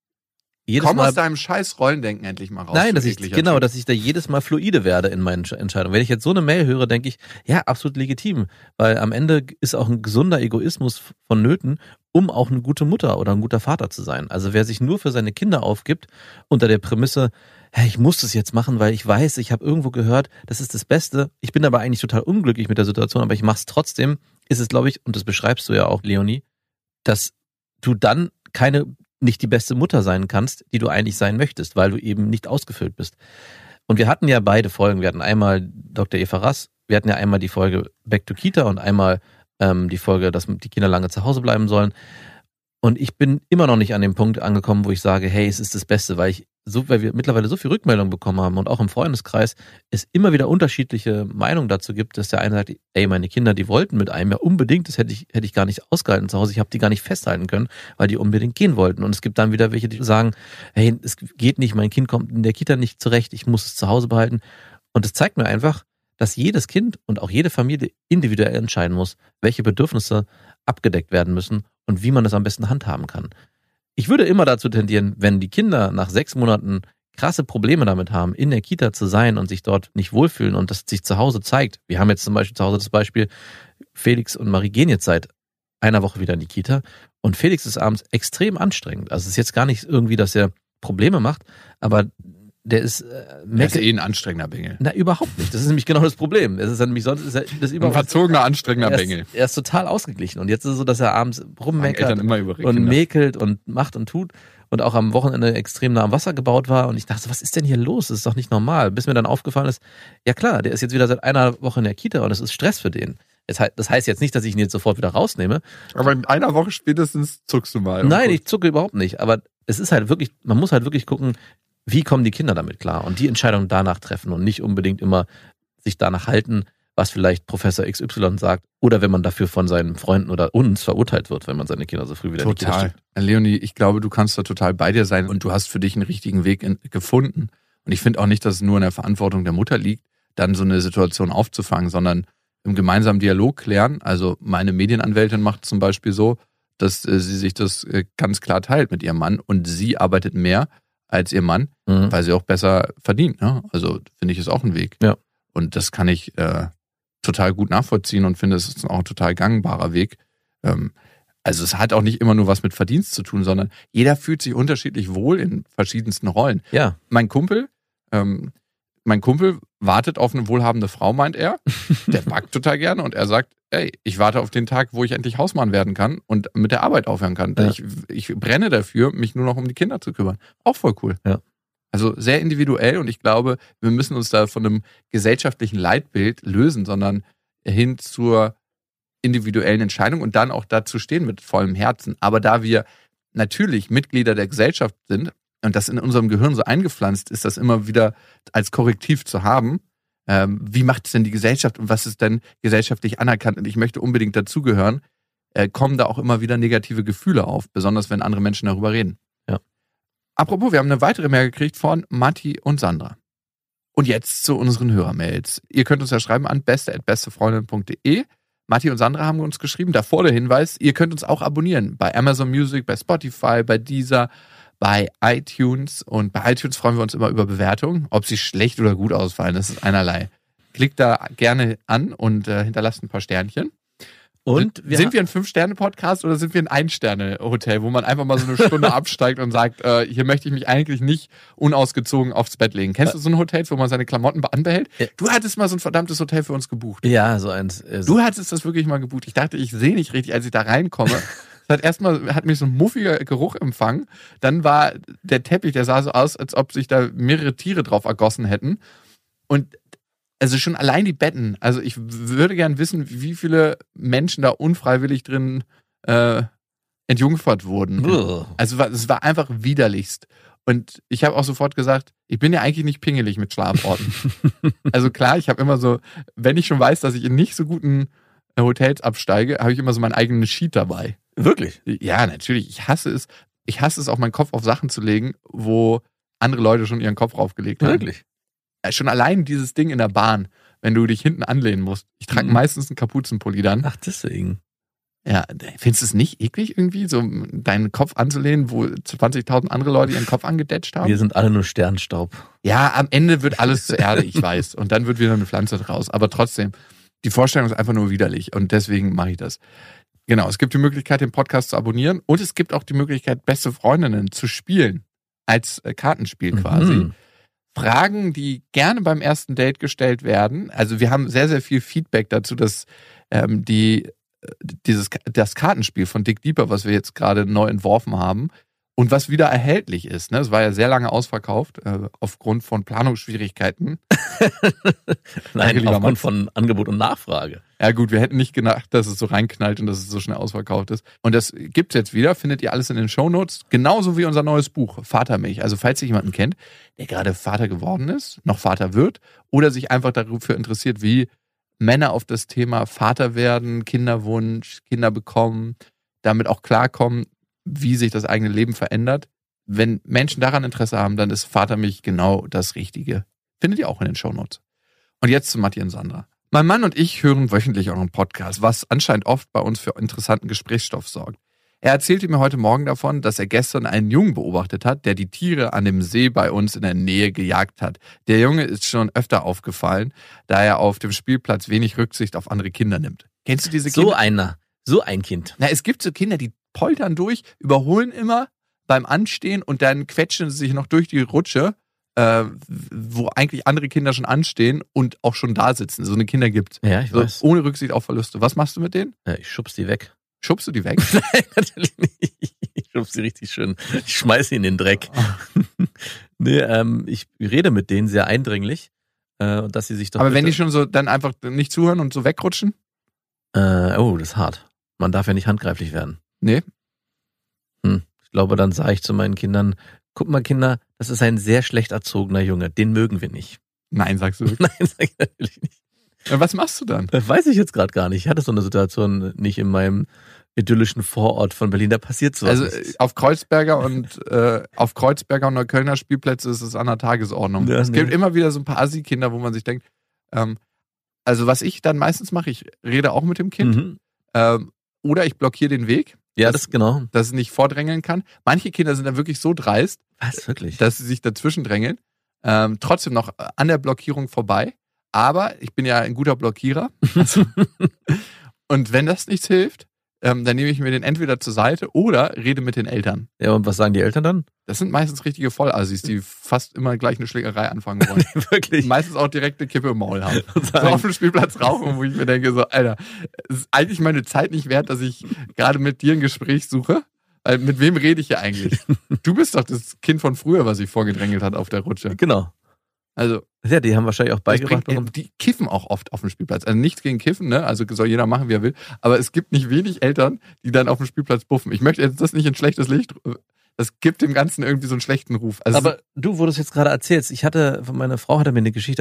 Komm aus deinem scheiß Rollendenken endlich mal raus. Nein, dass ich da jedes Mal fluide werde in meinen Entscheidungen. Wenn ich jetzt so eine Mail höre, denke ich, ja, absolut legitim. Weil am Ende ist auch ein gesunder Egoismus vonnöten, um auch eine gute Mutter oder ein guter Vater zu sein. Also wer sich nur für seine Kinder aufgibt, unter der Prämisse, hey, ich muss das jetzt machen, weil ich weiß, ich habe irgendwo gehört, das ist das Beste. Ich bin aber eigentlich total unglücklich mit der Situation, aber ich mache es trotzdem, ist es, glaube ich, und das beschreibst du ja auch, Leonie, dass du dann nicht die beste Mutter sein kannst, die du eigentlich sein möchtest, weil du eben nicht ausgefüllt bist. Und wir hatten ja beide Folgen. Wir hatten einmal Dr. Eva Rass, wir hatten ja einmal die Folge Back to Kita und einmal die Folge, dass die Kinder lange zu Hause bleiben sollen. Und ich bin immer noch nicht an dem Punkt angekommen, wo ich sage, hey, es ist das Beste, weil wir mittlerweile so viel Rückmeldung bekommen haben und auch im Freundeskreis es immer wieder unterschiedliche Meinungen dazu gibt, dass der eine sagt, ey, meine Kinder, die wollten mit einem ja unbedingt, das hätte ich gar nicht ausgehalten zu Hause, ich habe die gar nicht festhalten können, weil die unbedingt gehen wollten. Und es gibt dann wieder welche, die sagen, hey, es geht nicht, mein Kind kommt in der Kita nicht zurecht, ich muss es zu Hause behalten. Und es zeigt mir einfach, dass jedes Kind und auch jede Familie individuell entscheiden muss, welche Bedürfnisse abgedeckt werden müssen und wie man das am besten handhaben kann. Ich würde immer dazu tendieren, wenn die Kinder nach 6 Monaten krasse Probleme damit haben, in der Kita zu sein und sich dort nicht wohlfühlen und das sich zu Hause zeigt. Wir haben jetzt zum Beispiel zu Hause das Beispiel, Felix und Marie gehen jetzt seit einer Woche wieder in die Kita und Felix ist abends extrem anstrengend. Also es ist jetzt gar nicht irgendwie, dass er Probleme macht, aber der ist ein anstrengender Bengel. Na, überhaupt nicht. Das ist nämlich genau das Problem. Es ist nämlich sonst ist das überhaupt ein verzogener, anstrengender Bengel. Er ist total ausgeglichen. Und jetzt ist es so, dass er abends rummeckert und mäkelt und macht und tut. Und auch am Wochenende extrem nah am Wasser gebaut war. Und ich dachte, was ist denn hier los? Das ist doch nicht normal. Bis mir dann aufgefallen ist, ja klar, der ist jetzt wieder seit einer Woche in der Kita und es ist Stress für den. Das heißt jetzt nicht, dass ich ihn jetzt sofort wieder rausnehme. Aber in einer Woche spätestens zuckst du mal. Nein, ich zucke überhaupt nicht. Aber es ist halt wirklich, man muss halt wirklich gucken, wie kommen die Kinder damit klar und die Entscheidung danach treffen und nicht unbedingt immer sich danach halten, was vielleicht Professor XY sagt oder wenn man dafür von seinen Freunden oder uns verurteilt wird, wenn man seine Kinder so früh wieder in die Kita schickt. Leonie, ich glaube, du kannst da total bei dir sein und du hast für dich einen richtigen Weg gefunden. Und ich finde auch nicht, dass es nur in der Verantwortung der Mutter liegt, dann so eine Situation aufzufangen, sondern im gemeinsamen Dialog klären. Also meine Medienanwältin macht zum Beispiel so, dass sie sich das ganz klar teilt mit ihrem Mann und sie arbeitet mehr als ihr Mann, weil sie auch besser verdient. Ne? Also finde ich, ist auch ein Weg. Ja. Und das kann ich total gut nachvollziehen und finde, es ist auch ein total gangbarer Weg. Also es hat auch nicht immer nur was mit Verdienst zu tun, sondern jeder fühlt sich unterschiedlich wohl in verschiedensten Rollen. Ja. Mein Kumpel wartet auf eine wohlhabende Frau, meint er. Der backt total gerne und er sagt, ey, ich warte auf den Tag, wo ich endlich Hausmann werden kann und mit der Arbeit aufhören kann. Ja. Ich brenne dafür, mich nur noch um die Kinder zu kümmern. Auch voll cool. Ja. Also sehr individuell und ich glaube, wir müssen uns da von einem gesellschaftlichen Leitbild lösen, sondern hin zur individuellen Entscheidung und dann auch dazu stehen mit vollem Herzen. Aber da wir natürlich Mitglieder der Gesellschaft sind und das in unserem Gehirn so eingepflanzt ist, das immer wieder als Korrektiv zu haben, wie macht es denn die Gesellschaft und was ist denn gesellschaftlich anerkannt und ich möchte unbedingt dazugehören, kommen da auch immer wieder negative Gefühle auf, besonders wenn andere Menschen darüber reden. Ja. Apropos, wir haben eine weitere Mail gekriegt von Matti und Sandra. Und jetzt zu unseren Hörermails. Ihr könnt uns ja schreiben an beste@bestefreundin.de. Matti und Sandra haben uns geschrieben. Davor der Hinweis, ihr könnt uns auch abonnieren. Bei Amazon Music, bei Spotify, bei Deezer, bei iTunes. Und bei iTunes freuen wir uns immer über Bewertungen. Ob sie schlecht oder gut ausfallen, das ist einerlei. Klickt da gerne an und hinterlasst ein paar Sternchen. Und sind wir ein 5-Sterne-Podcast oder sind wir ein 1-Sterne-Hotel, wo man einfach mal so eine Stunde absteigt und sagt, hier möchte ich mich eigentlich nicht unausgezogen aufs Bett legen. Kennst du so ein Hotel, wo man seine Klamotten anbehält? Ja. Du hattest mal so ein verdammtes Hotel für uns gebucht. Ja, so eins. Du hattest das wirklich mal gebucht. Ich dachte, ich sehe nicht richtig, als ich da reinkomme. Hat mich so ein muffiger Geruch empfangen. Dann war der Teppich, der sah so aus, als ob sich da mehrere Tiere drauf ergossen hätten. Und also schon allein die Betten. Also ich würde gern wissen, wie viele Menschen da unfreiwillig drin entjungfert wurden. Also es war einfach widerlichst. Und ich habe auch sofort gesagt, ich bin ja eigentlich nicht pingelig mit Schlaforten. Also klar, ich habe immer so, wenn ich schon weiß, dass ich in nicht so guten Hotels absteige, habe ich immer so meinen eigenen Sheet dabei. Wirklich? Ja, natürlich. Ich hasse es auch, meinen Kopf auf Sachen zu legen, wo andere Leute schon ihren Kopf raufgelegt haben. Wirklich? Schon allein dieses Ding in der Bahn, wenn du dich hinten anlehnen musst. Ich trage meistens einen Kapuzenpulli dann. Ach, deswegen. Ja, findest du es nicht eklig irgendwie, so deinen Kopf anzulehnen, wo 20.000 andere Leute ihren Kopf angedetscht haben? Wir sind alle nur Sternstaub. Ja, am Ende wird alles zur Erde, ich weiß. Und dann wird wieder eine Pflanze draus. Aber trotzdem, die Vorstellung ist einfach nur widerlich. Und deswegen mache ich das. Genau, es gibt die Möglichkeit, den Podcast zu abonnieren. Und es gibt auch die Möglichkeit, beste Freundinnen zu spielen. Als Kartenspiel quasi. Fragen, die gerne beim ersten Date gestellt werden. Also wir haben sehr, sehr viel Feedback dazu, dass das Kartenspiel von Dick Deeper, was wir jetzt gerade neu entworfen haben und was wieder erhältlich ist. Ne? Es war ja sehr lange ausverkauft, aufgrund von Planungsschwierigkeiten. Nein, aufgrund von Angebot und Nachfrage. Ja gut, wir hätten nicht gedacht, dass es so reinknallt und dass es so schnell ausverkauft ist. Und das gibt's jetzt wieder, findet ihr alles in den Shownotes. Genauso wie unser neues Buch, Vatermilch. Also falls ihr jemanden kennt, der gerade Vater geworden ist, noch Vater wird oder sich einfach dafür interessiert, wie Männer auf das Thema Vater werden, Kinderwunsch, Kinder bekommen, damit auch klarkommen, wie sich das eigene Leben verändert. Wenn Menschen daran Interesse haben, dann ist Vatermilch genau das Richtige. Findet ihr auch in den Shownotes. Und jetzt zu Matti und Sandra. Mein Mann und ich hören wöchentlich euren Podcast, was anscheinend oft bei uns für interessanten Gesprächsstoff sorgt. Er erzählte mir heute Morgen davon, dass er gestern einen Jungen beobachtet hat, der die Tiere an dem See bei uns in der Nähe gejagt hat. Der Junge ist schon öfter aufgefallen, da er auf dem Spielplatz wenig Rücksicht auf andere Kinder nimmt. Kennst du diese Kinder? So ein Kind. Na, es gibt so Kinder, die poltern durch, überholen immer beim Anstehen und dann quetschen sie sich noch durch die Rutsche, wo eigentlich andere Kinder schon anstehen und auch schon da sitzen. So eine Kinder gibt's. Ja, ich weiß. Ohne Rücksicht auf Verluste. Was machst du mit denen? Ja, ich schubs die weg. Schubst du die weg? Nein, natürlich nicht. Ich schubs die richtig schön. Ich schmeiß sie in den Dreck. Nee, ich rede mit denen sehr eindringlich, dass sie sich doch. Aber wenn die schon so dann einfach nicht zuhören und so wegrutschen? Das ist hart. Man darf ja nicht handgreiflich werden. Nee. Ich glaube, dann sage ich zu meinen Kindern, guck mal Kinder, das ist ein sehr schlecht erzogener Junge, den mögen wir nicht. Nein, sagst du wirklich? Nein, sag ich natürlich nicht. Was machst du dann? Das weiß ich jetzt gerade gar nicht. Ich hatte so eine Situation nicht in meinem idyllischen Vorort von Berlin, da passiert sowas. Also auf Kreuzberger und Neuköllner Spielplätze ist es an der Tagesordnung. Ja, es gibt immer wieder so ein paar Assi-Kinder, wo man sich denkt, also was ich dann meistens mache, ich rede auch mit dem Kind oder ich blockiere den Weg. Ja, das genau. Dass es nicht vordrängeln kann. Manche Kinder sind dann wirklich so dreist, Was, wirklich? dass sie sich dazwischen drängeln. Trotzdem noch an der Blockierung vorbei. Aber ich bin ja ein guter Blockierer. Also, und wenn das nichts hilft, dann nehme ich mir den entweder zur Seite oder rede mit den Eltern. Ja, und was sagen die Eltern dann? Das sind meistens richtige Vollassis, die fast immer gleich eine Schlägerei anfangen wollen. Wirklich? Meistens auch direkt eine Kippe im Maul haben. So auf dem Spielplatz rauchen, wo ich mir denke, so, Alter, es ist eigentlich meine Zeit nicht wert, dass ich gerade mit dir ein Gespräch suche. Weil mit wem rede ich hier eigentlich? Du bist doch das Kind von früher, was sich vorgedrängelt hat auf der Rutsche. Genau. Also, Ja, die haben wahrscheinlich auch beigebracht, warum. die kiffen auch oft auf dem Spielplatz. Also nichts gegen Kiffen, ne? Also soll jeder machen, wie er will. Aber es gibt nicht wenig Eltern, die dann auf dem Spielplatz buffen. Ich möchte jetzt das nicht in schlechtes Licht. Das gibt dem Ganzen irgendwie so einen schlechten Ruf. Also Aber du wurdest jetzt gerade erzählt. Meine Frau hatte mir eine Geschichte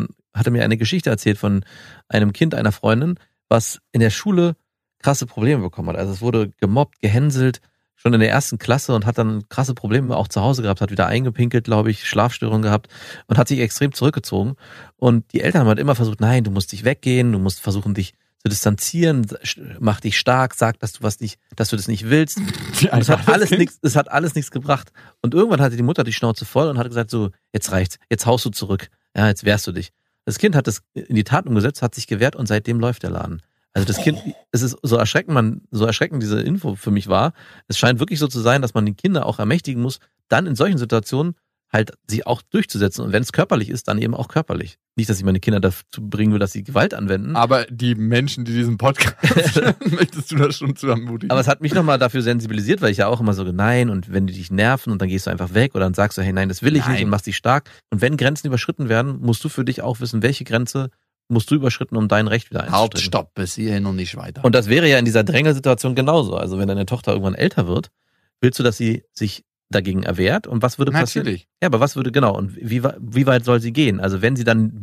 erzählt von einem Kind einer Freundin, was in der Schule krasse Probleme bekommen hat. Also es wurde gemobbt, gehänselt, schon in der 1. Klasse und hat dann krasse Probleme auch zu Hause gehabt, hat wieder eingepinkelt, glaube ich, Schlafstörungen gehabt und hat sich extrem zurückgezogen. Und die Eltern haben halt immer versucht, nein, du musst dich weggehen, du musst versuchen, dich zu distanzieren, mach dich stark, sag, dass du das nicht willst. Und es hat alles nichts gebracht. Und irgendwann hatte die Mutter die Schnauze voll und hat gesagt, so, jetzt reicht's, jetzt haust du zurück. Ja, jetzt wehrst du dich. Das Kind hat das in die Tat umgesetzt, hat sich gewehrt und seitdem läuft der Laden. Also das Kind, es ist so erschreckend diese Info für mich war. Es scheint wirklich so zu sein, dass man die Kinder auch ermächtigen muss, dann in solchen Situationen halt sich auch durchzusetzen. Und wenn es körperlich ist, dann eben auch körperlich. Nicht, dass ich meine Kinder dazu bringen will, dass sie Gewalt anwenden. Aber die Menschen, die diesen Podcast hören, möchtest du das schon zu ermutigen? Aber es hat mich nochmal dafür sensibilisiert, weil ich ja auch immer so, nein, und wenn die dich nerven und dann gehst du einfach weg oder dann sagst du, hey, nein, das will ich nicht und machst dich stark. Und wenn Grenzen überschritten werden, musst du für dich auch wissen, welche Grenze musst du überschritten, um dein Recht wieder einzustellen. Halt, stopp, bis hierhin und nicht weiter. Und das wäre ja in dieser Drängelsituation genauso. Also wenn deine Tochter irgendwann älter wird, willst du, dass sie sich dagegen erwehrt? Und was würde passieren? Natürlich. Ja, aber was würde, genau, und wie weit soll sie gehen? Also wenn sie dann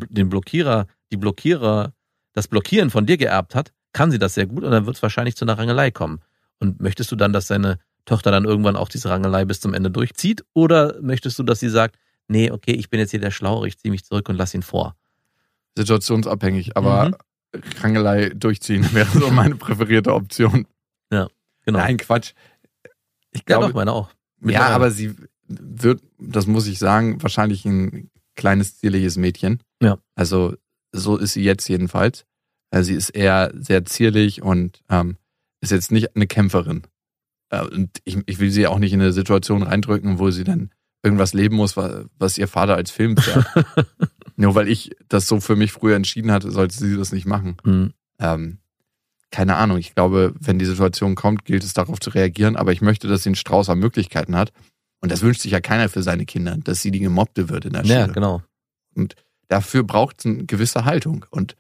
das Blockieren von dir geerbt hat, kann sie das sehr gut und dann wird es wahrscheinlich zu einer Rangelei kommen. Und möchtest du dann, dass deine Tochter dann irgendwann auch diese Rangelei bis zum Ende durchzieht? Oder möchtest du, dass sie sagt, nee, okay, ich bin jetzt hier der Schlauere, ich ziehe mich zurück und lass ihn vor? Situationsabhängig, aber Rangelei durchziehen wäre so meine präferierte Option. Ja, genau. Nein, Quatsch. Ich glaube, ja, doch, meine auch. Ja, aber sie wird, das muss ich sagen, wahrscheinlich ein kleines, zierliches Mädchen. Ja. Also so ist sie jetzt jedenfalls. Also sie ist eher sehr zierlich und ist jetzt nicht eine Kämpferin. Und ich will sie auch nicht in eine Situation reindrücken, wo sie dann irgendwas leben muss, was ihr Vater als Film fährt. Nur weil ich das so für mich früher entschieden hatte, sollte sie das nicht machen. Mhm. Keine Ahnung, ich glaube, wenn die Situation kommt, gilt es darauf zu reagieren, aber ich möchte, dass sie einen Strauß an Möglichkeiten hat. Und das wünscht sich ja keiner für seine Kinder, dass sie die Gemobbte wird in der Schule. Ja, genau. Und dafür braucht es eine gewisse Haltung. Und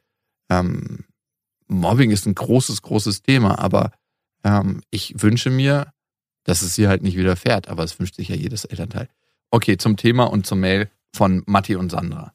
Mobbing ist ein großes, großes Thema, aber ich wünsche mir, dass es sie halt nicht widerfährt, aber es wünscht sich ja jedes Elternteil. Okay, zum Thema und zur Mail von Matti und Sandra.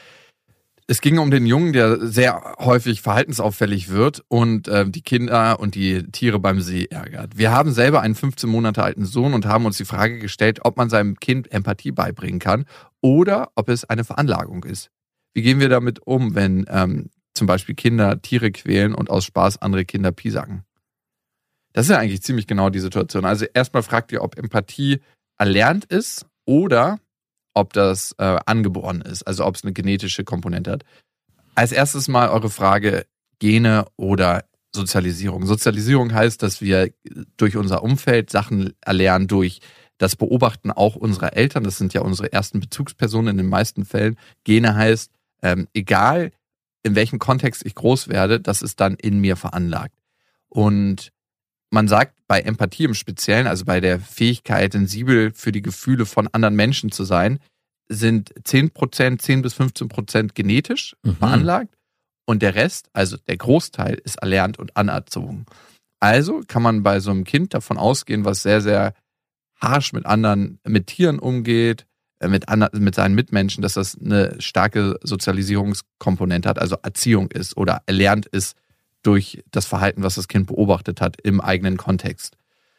Es ging um den Jungen, der sehr häufig verhaltensauffällig wird und die Kinder und die Tiere beim See ärgert. Wir haben selber einen 15 Monate alten Sohn und haben uns die Frage gestellt, ob man seinem Kind Empathie beibringen kann oder ob es eine Veranlagung ist. Wie gehen wir damit um, wenn zum Beispiel Kinder Tiere quälen und aus Spaß andere Kinder piesacken? Das ist ja eigentlich ziemlich genau die Situation. Also erstmal fragt ihr, ob Empathie erlernt ist oder ob das angeboren ist, also ob es eine genetische Komponente hat. Als erstes mal eure Frage, Gene oder Sozialisierung. Sozialisierung heißt, dass wir durch unser Umfeld Sachen erlernen, durch das Beobachten auch unserer Eltern. Das sind ja unsere ersten Bezugspersonen in den meisten Fällen. Gene heißt, egal in welchem Kontext ich groß werde, das ist dann in mir veranlagt. Und man sagt bei Empathie im Speziellen, also bei der Fähigkeit, sensibel für die Gefühle von anderen Menschen zu sein, sind 10 bis 15% genetisch veranlagt und der Rest, also der Großteil, ist erlernt und anerzogen. Also kann man bei so einem Kind davon ausgehen, was sehr, sehr harsch mit Tieren umgeht, mit seinen Mitmenschen, dass das eine starke Sozialisierungskomponente hat, also Erziehung ist oder erlernt ist durch das Verhalten, was das Kind beobachtet hat im eigenen Kontext.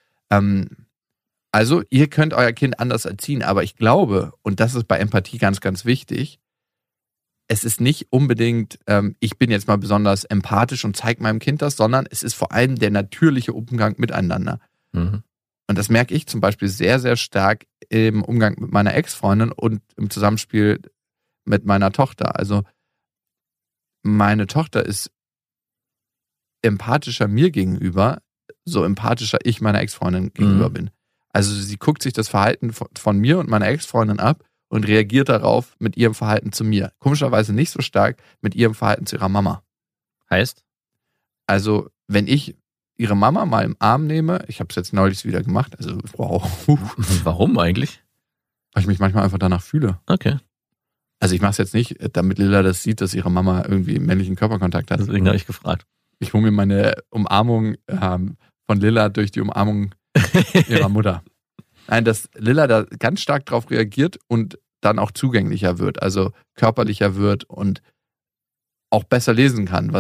Also ihr könnt euer Kind anders erziehen, aber ich glaube, und das ist bei Empathie ganz, ganz wichtig, es ist nicht unbedingt, ich bin jetzt mal besonders empathisch und zeige meinem Kind das, sondern es ist vor allem der natürliche Umgang miteinander. Mhm. Und das merke ich zum Beispiel sehr, sehr stark im Umgang mit meiner Ex-Freundin und im Zusammenspiel mit meiner Tochter. Also meine Tochter ist empathischer mir gegenüber, so empathischer ich meiner Ex-Freundin gegenüber bin. Also sie guckt sich das Verhalten von mir und meiner Ex-Freundin ab und reagiert darauf mit ihrem Verhalten zu mir. Komischerweise nicht so stark mit ihrem Verhalten zu ihrer Mama. Heißt? Also wenn ich ihre Mama mal im Arm nehme, ich habe es jetzt neulich wieder gemacht, also wow. Warum eigentlich? Weil ich mich manchmal einfach danach fühle. Okay. Also ich mache es jetzt nicht, damit Lilla das sieht, dass ihre Mama irgendwie männlichen Körperkontakt hat. Deswegen habe ich gefragt. Ich hole mir meine Umarmung von Lilla durch die Umarmung ihrer Mutter. Nein, dass Lilla da ganz stark drauf reagiert und dann auch zugänglicher wird, also körperlicher wird und auch besser lesen kann,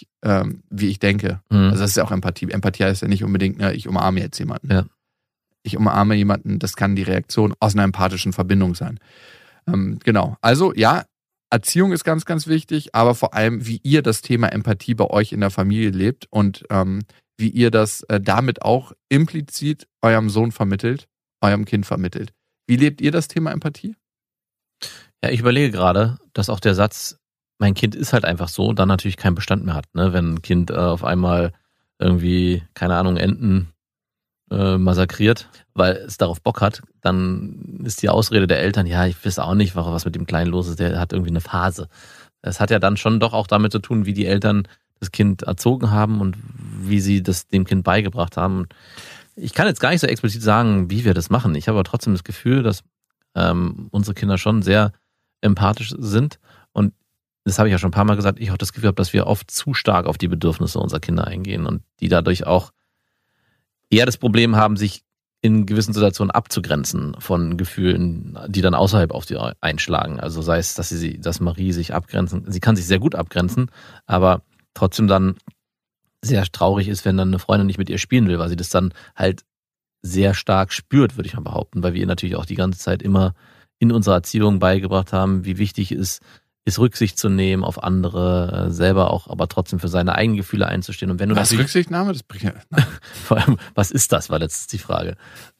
wie ich denke. Also das ist ja auch Empathie. Empathie heißt ja nicht unbedingt, ich umarme jetzt jemanden. Ja. Ich umarme jemanden, das kann die Reaktion aus einer empathischen Verbindung sein. Genau. Also ja, Erziehung ist ganz, ganz wichtig, aber vor allem, wie ihr das Thema Empathie bei euch in der Familie lebt und wie ihr das damit auch implizit eurem Sohn vermittelt, eurem Kind vermittelt. Wie lebt ihr das Thema Empathie? Ja, ich überlege gerade, dass auch der Satz, mein Kind ist halt einfach so, dann natürlich keinen Bestand mehr hat. Ne? Wenn ein Kind auf einmal irgendwie, keine Ahnung, Enten massakriert, weil es darauf Bock hat, dann ist die Ausrede der Eltern, ja, ich weiß auch nicht, was mit dem Kleinen los ist, der hat irgendwie eine Phase. Das hat ja dann schon doch auch damit zu tun, wie die Eltern das Kind erzogen haben und wie sie das dem Kind beigebracht haben. Ich kann jetzt gar nicht so explizit sagen, wie wir das machen. Ich habe aber trotzdem das Gefühl, dass unsere Kinder schon sehr empathisch sind und das habe ich ja schon ein paar Mal gesagt, ich habe das Gefühl, dass wir oft zu stark auf die Bedürfnisse unserer Kinder eingehen und die dadurch auch eher das Problem haben, sich in gewissen Situationen abzugrenzen von Gefühlen, die dann außerhalb auf sie einschlagen. Also sei es, dass Marie sich abgrenzen, sie kann sich sehr gut abgrenzen, aber trotzdem dann sehr traurig ist, wenn dann eine Freundin nicht mit ihr spielen will, weil sie das dann halt sehr stark spürt, würde ich mal behaupten, weil wir ihr natürlich auch die ganze Zeit immer in unserer Erziehung beigebracht haben, wie wichtig es ist Rücksicht zu nehmen auf andere, selber auch, aber trotzdem für seine eigenen Gefühle einzustehen. Und wenn du was Rücksichtnahme? Das bringt ja. Vor allem, was ist das? War letztens die Frage.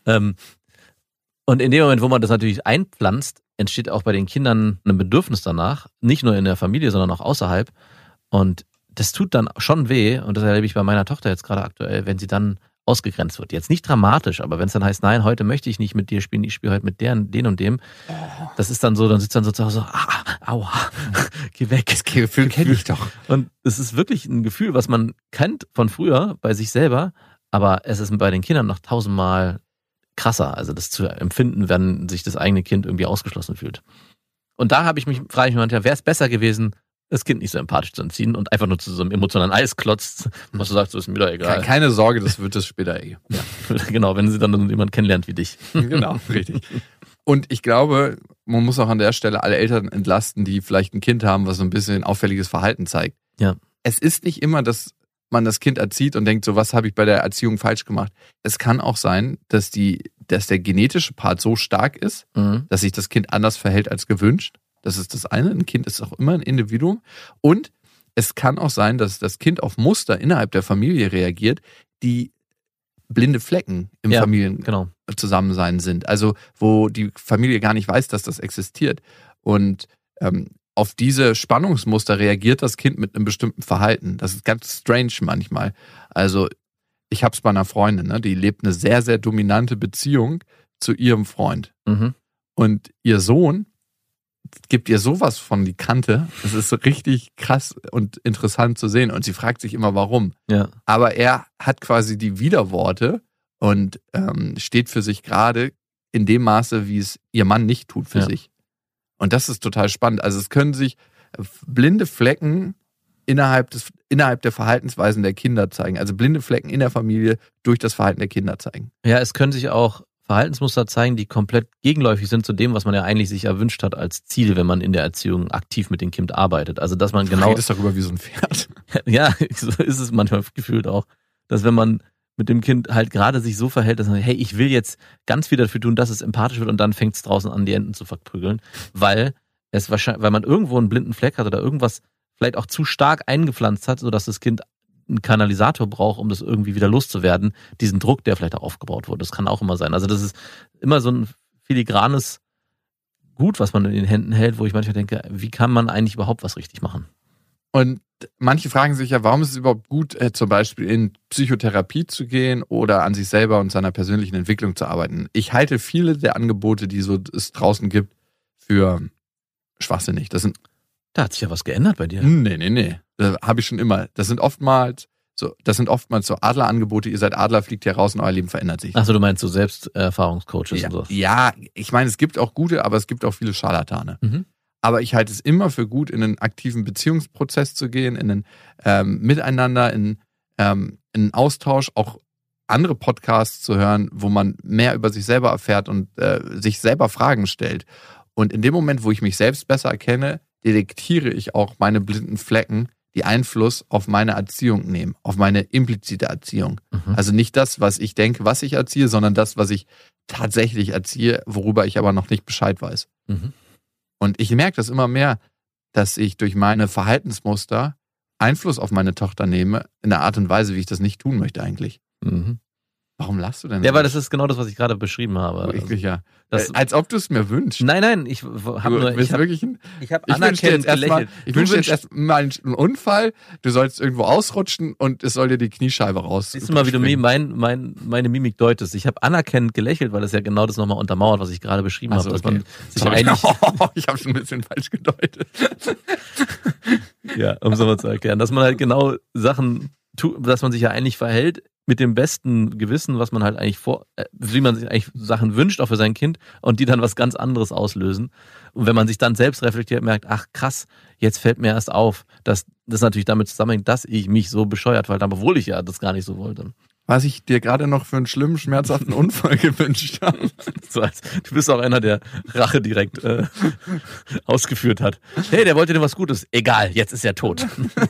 Und in dem Moment, wo man das natürlich einpflanzt, entsteht auch bei den Kindern ein Bedürfnis danach, nicht nur in der Familie, sondern auch außerhalb. Und das tut dann schon weh. Und das erlebe ich bei meiner Tochter jetzt gerade aktuell, wenn sie dann ausgegrenzt wird. Jetzt nicht dramatisch, aber wenn es dann heißt, nein, heute möchte ich nicht mit dir spielen, ich spiele heute mit den und dem. Das ist dann so, dann sitzt dann so zu Hause, aua, geh weg. Das Gefühl kenne ich doch. Und es ist wirklich ein Gefühl, was man kennt von früher bei sich selber, aber es ist bei den Kindern noch 1000-mal krasser, also das zu empfinden, wenn sich das eigene Kind irgendwie ausgeschlossen fühlt. Und da frage ich mich manchmal, wäre es besser gewesen, das Kind nicht so empathisch zu entziehen und einfach nur zu so einem emotionalen Eisklotz, was du sagst, so ist mir doch egal. Keine Sorge, das wird es später eh. Ja, genau, wenn sie dann jemand kennenlernt wie dich. Genau, richtig. Und ich glaube, man muss auch an der Stelle alle Eltern entlasten, die vielleicht ein Kind haben, was so ein bisschen auffälliges Verhalten zeigt. Ja. Es ist nicht immer, dass man das Kind erzieht und denkt, so was habe ich bei der Erziehung falsch gemacht. Es kann auch sein, dass der genetische Part so stark ist, dass sich das Kind anders verhält als gewünscht. Das ist das eine. Ein Kind ist auch immer ein Individuum. Und es kann auch sein, dass das Kind auf Muster innerhalb der Familie reagiert, die blinde Flecken im Familienzusammensein sind. Also wo die Familie gar nicht weiß, dass das existiert. Und auf diese Spannungsmuster reagiert das Kind mit einem bestimmten Verhalten. Das ist ganz strange manchmal. Also ich habe es bei einer Freundin, ne? Die lebt eine sehr, sehr dominante Beziehung zu ihrem Freund. Mhm. Und ihr Sohn gibt ihr sowas von die Kante. Das ist so richtig krass und interessant zu sehen. Und sie fragt sich immer, warum. Ja. Aber er hat quasi die Widerworte und steht für sich gerade in dem Maße, wie es ihr Mann nicht tut für sich. Und das ist total spannend. Also es können sich blinde Flecken innerhalb der Verhaltensweisen der Kinder zeigen. Also blinde Flecken in der Familie durch das Verhalten der Kinder zeigen. Ja, es können sich auch Verhaltensmuster zeigen, die komplett gegenläufig sind zu dem, was man ja eigentlich sich erwünscht hat als Ziel, wenn man in der Erziehung aktiv mit dem Kind arbeitet. Also dass man genau... Du redest darüber wie so ein Pferd. Ja, so ist es manchmal gefühlt auch. Dass wenn man mit dem Kind halt gerade sich so verhält, dass man, hey, ich will jetzt ganz viel dafür tun, dass es empathisch wird und dann fängt es draußen an, die Enten zu verprügeln, weil Es ist wahrscheinlich, weil man irgendwo einen blinden Fleck hat oder irgendwas vielleicht auch zu stark eingepflanzt hat, sodass das Kind einen Kanalisator braucht, um das irgendwie wieder loszuwerden. Diesen Druck, der vielleicht auch aufgebaut wurde. Das kann auch immer sein. Also das ist immer so ein filigranes Gut, was man in den Händen hält, wo ich manchmal denke, wie kann man eigentlich überhaupt was richtig machen? Und manche fragen sich ja, warum ist es überhaupt gut, zum Beispiel in Psychotherapie zu gehen oder an sich selber und seiner persönlichen Entwicklung zu arbeiten. Ich halte viele der Angebote, die es draußen gibt, für schwachsinnig. Da hat sich ja was geändert bei dir. Nee. Das habe ich schon immer. Das sind oftmals so Adlerangebote. Ihr seid Adler, fliegt hier raus und euer Leben verändert sich. Achso, du meinst so Selbsterfahrungscoaches und so. Ja, ich meine, es gibt auch gute, aber es gibt auch viele Scharlatane. Mhm. Aber ich halte es immer für gut, in einen aktiven Beziehungsprozess zu gehen, in einen Miteinander, in einen Austausch, auch andere Podcasts zu hören, wo man mehr über sich selber erfährt und sich selber Fragen stellt. Und in dem Moment, wo ich mich selbst besser erkenne, detektiere ich auch meine blinden Flecken, die Einfluss auf meine Erziehung nehmen, auf meine implizite Erziehung. Mhm. Also nicht das, was ich denke, was ich erziehe, sondern das, was ich tatsächlich erziehe, worüber ich aber noch nicht Bescheid weiß. Mhm. Und ich merke das immer mehr, dass ich durch meine Verhaltensmuster Einfluss auf meine Tochter nehme, in der Art und Weise, wie ich das nicht tun möchte eigentlich. Mhm. Warum lachst du denn? Ja, weil das ist genau das, was ich gerade beschrieben habe. Ja. Das, als ob du es mir wünschst. nein, ich habe nur... Ich habe anerkennend gelächelt. Ich wünsche dir jetzt erstmal einen Unfall, du sollst irgendwo ausrutschen und es soll dir die Kniescheibe raus. Siehst du mal, wie du meine Mimik deutest. Ich habe anerkennend gelächelt, weil das ja genau das nochmal untermauert, was ich gerade beschrieben habe. Dass man sich eigentlich ich habe schon ein bisschen falsch gedeutet. Ja, um es nochmal zu erklären. Dass man halt genau Sachen tut, dass man sich ja eigentlich verhält mit dem besten Gewissen, was man halt eigentlich wie man sich eigentlich Sachen wünscht, auch für sein Kind, und die dann was ganz anderes auslösen. Und wenn man sich dann selbst reflektiert, merkt, ach krass, jetzt fällt mir erst auf, dass das natürlich damit zusammenhängt, dass ich mich so bescheuert verhalte, obwohl ich ja das gar nicht so wollte. Was ich dir gerade noch für einen schlimmen, schmerzhaften Unfall gewünscht habe. Du bist auch einer, der Rache direkt ausgeführt hat. Hey, der wollte dir was Gutes. Egal, jetzt ist er tot.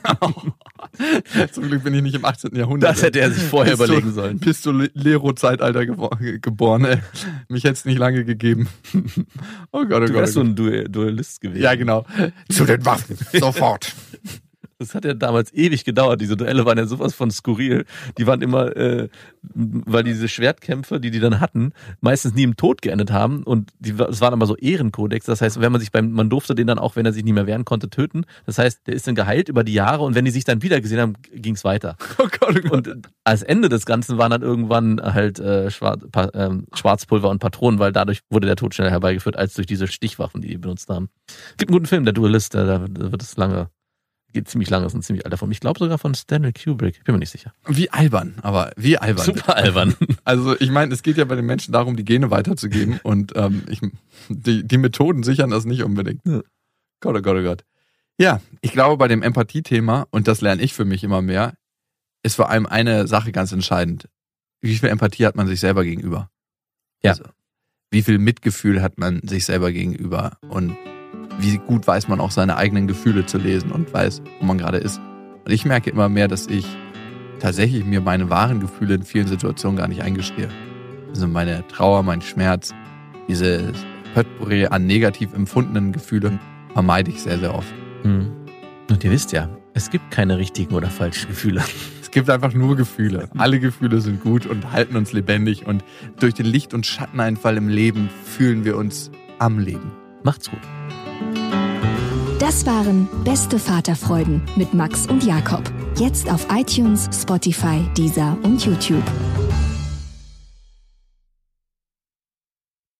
Zum Glück bin ich nicht im 18. Jahrhundert. Das hätte er sich vorher überlegen sollen. Pistolero-Zeitalter geboren, ey. Mich hätte es nicht lange gegeben. Oh Gott, oh Gott. Du wärst so ein Duellist gewesen. Ja, genau. Zu den Waffen, sofort. Das hat ja damals ewig gedauert. Diese Duelle waren ja sowas von skurril. Die waren immer, weil diese Schwertkämpfe, die dann hatten, meistens nie im Tod geendet haben. Und es waren aber so Ehrenkodex. Das heißt, wenn man durfte den dann auch, wenn er sich nicht mehr wehren konnte, töten. Das heißt, der ist dann geheilt über die Jahre. Und wenn die sich dann wieder gesehen haben, ging es weiter. Oh Gott, oh Gott. Und als Ende des Ganzen waren dann irgendwann halt Schwarzpulver und Patronen, weil dadurch wurde der Tod schneller herbeigeführt, als durch diese Stichwaffen, die benutzt haben. Es gibt einen guten Film, der Duellist, da wird es lange... Geht ziemlich lange, ist ein ziemlich alter Film. Ich glaube sogar von Stanley Kubrick. Bin mir nicht sicher. Wie albern, aber wie albern. Super albern. Also ich meine, es geht ja bei den Menschen darum, die Gene weiterzugeben und die Methoden sichern das nicht unbedingt. Ja. Gott, oh Gott, oh Gott. Ja, ich glaube, bei dem Empathie-Thema, und das lerne ich für mich immer mehr, ist vor allem eine Sache ganz entscheidend. Wie viel Empathie hat man sich selber gegenüber? Ja. Also, wie viel Mitgefühl hat man sich selber gegenüber? Und wie gut weiß man auch seine eigenen Gefühle zu lesen und weiß, wo man gerade ist. Und ich merke immer mehr, dass ich tatsächlich mir meine wahren Gefühle in vielen Situationen gar nicht eingestehe. Also meine Trauer, mein Schmerz, diese Potpourri an negativ empfundenen Gefühlen vermeide ich sehr, sehr oft. Und ihr wisst ja, es gibt keine richtigen oder falschen Gefühle. Es gibt einfach nur Gefühle. Alle Gefühle sind gut und halten uns lebendig. Und durch den Licht- und Schatteneinfall im Leben fühlen wir uns am Leben. Macht's gut. Das waren Beste Vaterfreuden mit Max und Jakob. Jetzt auf iTunes, Spotify, Deezer und YouTube.